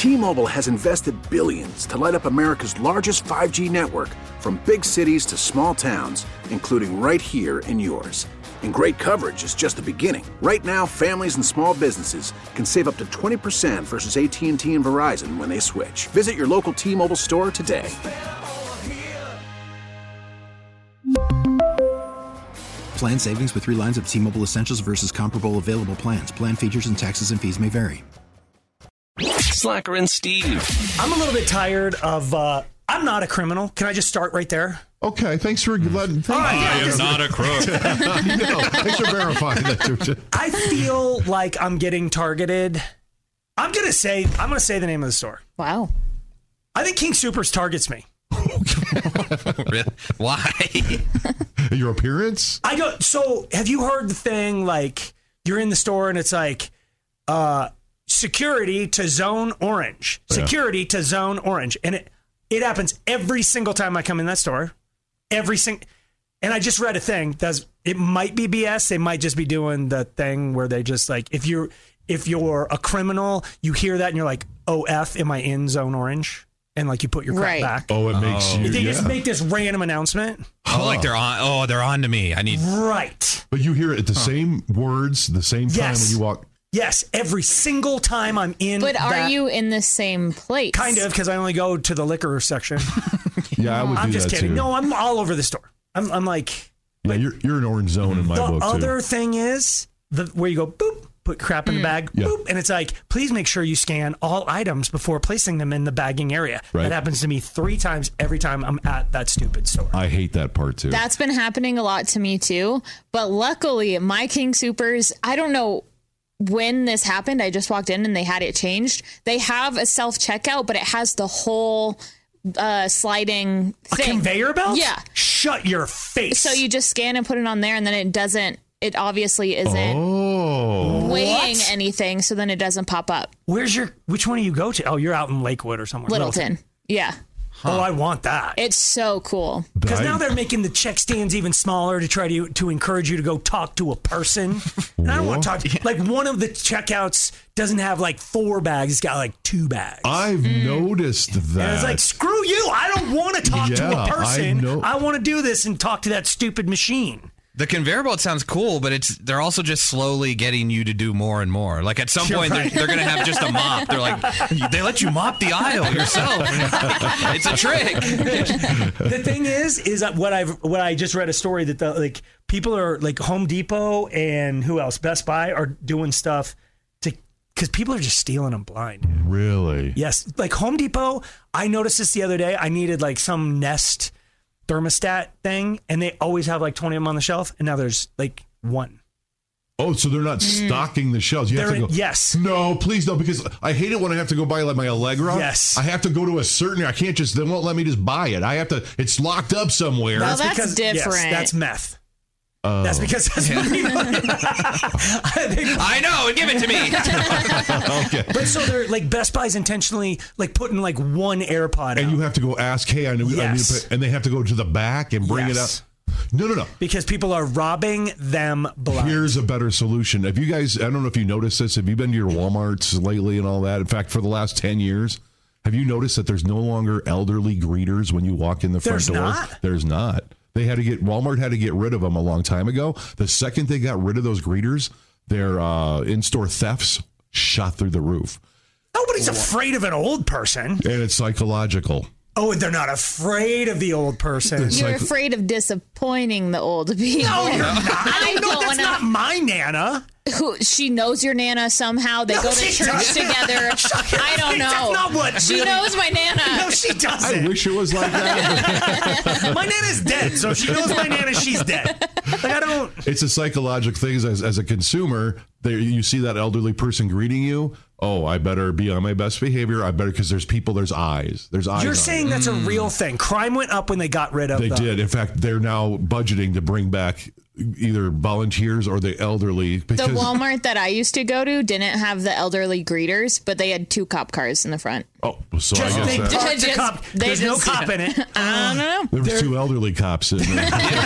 T-Mobile has invested billions to light up America's largest 5G network, from big cities to small towns, including right here in yours. And great coverage is just the beginning. Right now, families and small businesses can save up to 20% versus AT&T and Verizon when they switch. Visit your local T-Mobile store today. Plan savings with 3 lines of T-Mobile Essentials versus comparable available plans. Plan features and taxes and fees may vary. Slacker and Steve. I'm a little bit tired of, I'm not a criminal. Can I just start right there? Okay, thanks for letting. I am not a crook. Thanks for verifying that. I feel like I'm getting targeted. I'm gonna say the name of the store. Wow. I think King Soopers targets me. Why? Your appearance? So have you heard the thing, like, you're in the store and it's like, security to zone orange, security to zone orange. And it happens every single time I come in that store. And I just read a thing it might be BS. They might just be doing the thing where they just, like, if you're a criminal, you hear that and you're like, oh, F, am I in zone orange? And, like, you put your crap back. Oh, it makes you. They just make this random announcement. Like they're on. Oh, they're on to me. I need. Right. But you hear it the same words, the same time when you walk. Yes, every single time I'm in. But are you in the same place? Kind of, because I only go to the liquor section. Yeah, I would do that too. I'm just kidding. No, I'm all over the store. I'm like. Yeah, you're an orange zone in my book, too. The other thing is where you go, boop, put crap in the bag, boop, and it's like, please make sure you scan all items before placing them in the bagging area. Right. That happens to me 3 times every time I'm at that stupid store. I hate that part, too. That's been happening a lot to me, too. But luckily, my King Soopers, I don't know when this happened. I just walked in and they had it changed. They have a self-checkout, but it has the whole sliding thing. A conveyor belt? Yeah. Shut your face. So you just scan and put it on there, and then it obviously isn't weighing anything, so then it doesn't pop up. Which one do you go to? Oh, you're out in Lakewood or somewhere. Littleton. Yeah. Oh, I want that. It's so cool. Because now they're making the check stands even smaller to try to encourage you to go talk to a person. And I don't want to talk to, like, one of the checkouts doesn't have like 4 bags. It's got like 2 bags. I've noticed that. And it's like, screw you. I don't want to talk to a person. I want to do this and talk to that stupid machine. The conveyor belt sounds cool, but they're also just slowly getting you to do more and more. Like, at some point, they're going to have just a mop. They're like, they let you mop the aisle yourself. It's a trick. The thing is what I just read a story that people are like Home Depot and who else? Best Buy are doing stuff because people are just stealing them blind. Really? Yes. Like Home Depot, I noticed this the other day. I needed like some Nest thermostat thing, and they always have like 20 of them on the shelf, and now there's like 1. Oh, so they're not stocking the shelves. You have to go. Yes. No, please don't, because I hate it when I have to go buy like my Allegra. Yes. I have to go to a certain. I can't just. They won't let me just buy it. I have to. It's locked up somewhere. Well, that's different. Yes, that's meth. That's because that's what I know. Give it to me. Okay. But so they're like Best Buy's intentionally like putting like 1 AirPod and out. you have to go ask, hey, I need to pay, and they have to go to the back and bring it up. No. Because people are robbing them blind. Here's a better solution. If you guys, I don't know if you noticed this, have you been to your Walmarts lately and all that? In fact, for the last 10 years, have you noticed that there's no longer elderly greeters when you walk in the front door? There's not. Walmart had to get rid of them a long time ago. The second they got rid of those greeters, their in-store thefts shot through the roof. Nobody's afraid of an old person. And it's psychological. Oh, they're not afraid of the old person. You're afraid of disappointing the old people. No, you're not. That's not my Nana. She knows your Nana somehow. They go to church together. I don't know. That's not what she knows my Nana. No, she doesn't. I wish it was like that. My Nana's dead, so if she knows my Nana, she's dead. Like, I don't. It's a psychological thing. As a consumer, you see that elderly person greeting you. Oh, I better be on my best behavior. I better, because there's eyes. There's eyes. You're saying that's a real thing. Crime went up when they got rid of them. They did. In fact, they're now budgeting to bring back either volunteers or the elderly. The Walmart that I used to go to didn't have the elderly greeters, but they had 2 cop cars in the front. Oh, so I guess there's no cop in it. I don't know. There was 2 elderly cops in there.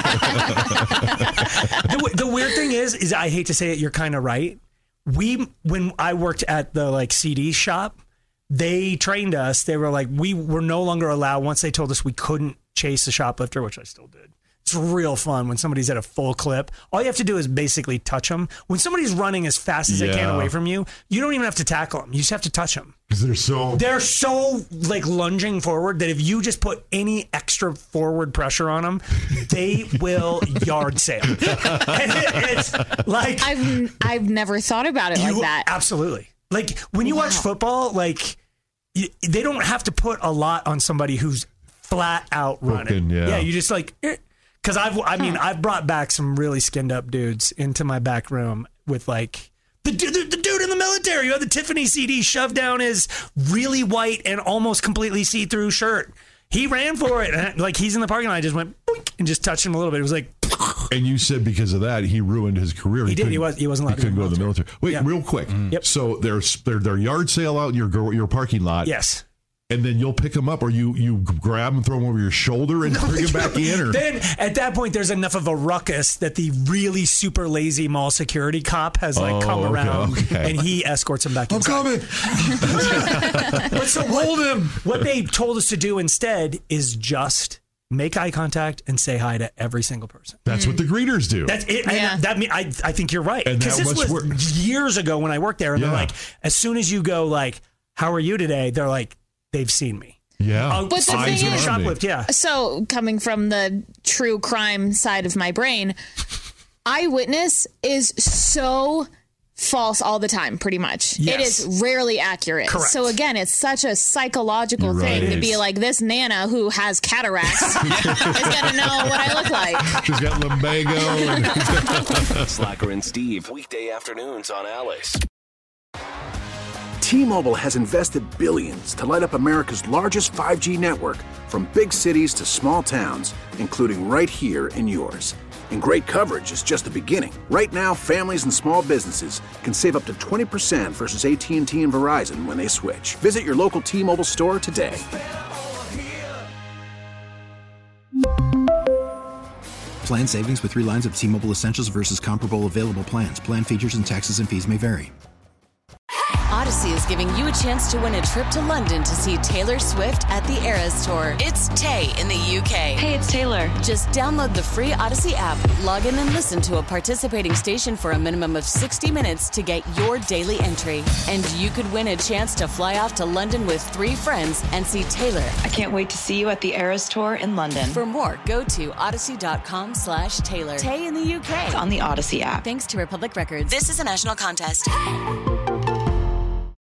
The weird thing is I hate to say it, you're kind of right. When I worked at the like CD shop, they trained us. They were like, we were no longer allowed, once they told us we couldn't chase a shoplifter, which I still did. It's real fun when somebody's at a full clip. All you have to do is basically touch them. When somebody's running as fast as they can away from you, you don't even have to tackle them. You just have to touch them. Because they're so like lunging forward that if you just put any extra forward pressure on them, they will yard sale. And it's like I've never thought about it like that. Absolutely. Like when you watch football, like they don't have to put a lot on somebody who's flat out running. Yeah, you just like. Because I've brought back some really skinned up dudes into my back room with like the dude in the military who had the Tiffany CD shoved down his really white and almost completely see-through shirt. He ran for it. And like he's in the parking lot. I just went boink, and just touched him a little bit. It was like. And you said because of that he ruined his career. He did. He wasn't allowed to go to the military. Wait, real quick. Yep. So there's their yard sale out in your parking lot. Yes. And then you'll pick them up, or you grab them, throw them over your shoulder, and bring them back in. Or then at that point, there's enough of a ruckus that the really super lazy mall security cop has come around, and he escorts him back. I'm coming. But so hold him. What they told us to do instead is just make eye contact and say hi to every single person. That's what the greeters do. That's it. Yeah. I think you're right. Because this was years ago when I worked there, and they're like, as soon as you go like, "How are you today?" They're like. They've seen me. Yeah. But the thing is, shoplift, so coming from the true crime side of my brain, eyewitness is so false all the time, pretty much. Yes. It is rarely accurate. Correct. So again, it's such a psychological thing to be like, this Nana who has cataracts is going to know what I look like. She's got lumbago. Slacker and Steve, weekday afternoons on Alice. T-Mobile has invested billions to light up America's largest 5G network, from big cities to small towns, including right here in yours. And great coverage is just the beginning. Right now, families and small businesses can save up to 20% versus AT&T and Verizon when they switch. Visit your local T-Mobile store today. Plan savings with 3 lines of T-Mobile Essentials versus comparable available plans. Plan features and taxes and fees may vary. Odyssey is giving you a chance to win a trip to London to see Taylor Swift at the Eras Tour. It's Tay in the UK. Hey, it's Taylor. Just download the free Odyssey app, log in and listen to a participating station for a minimum of 60 minutes to get your daily entry. And you could win a chance to fly off to London with 3 friends and see Taylor. I can't wait to see you at the Eras Tour in London. For more, go to odyssey.com/Taylor. Tay in the UK. It's on the Odyssey app. Thanks to Republic Records. This is a national contest.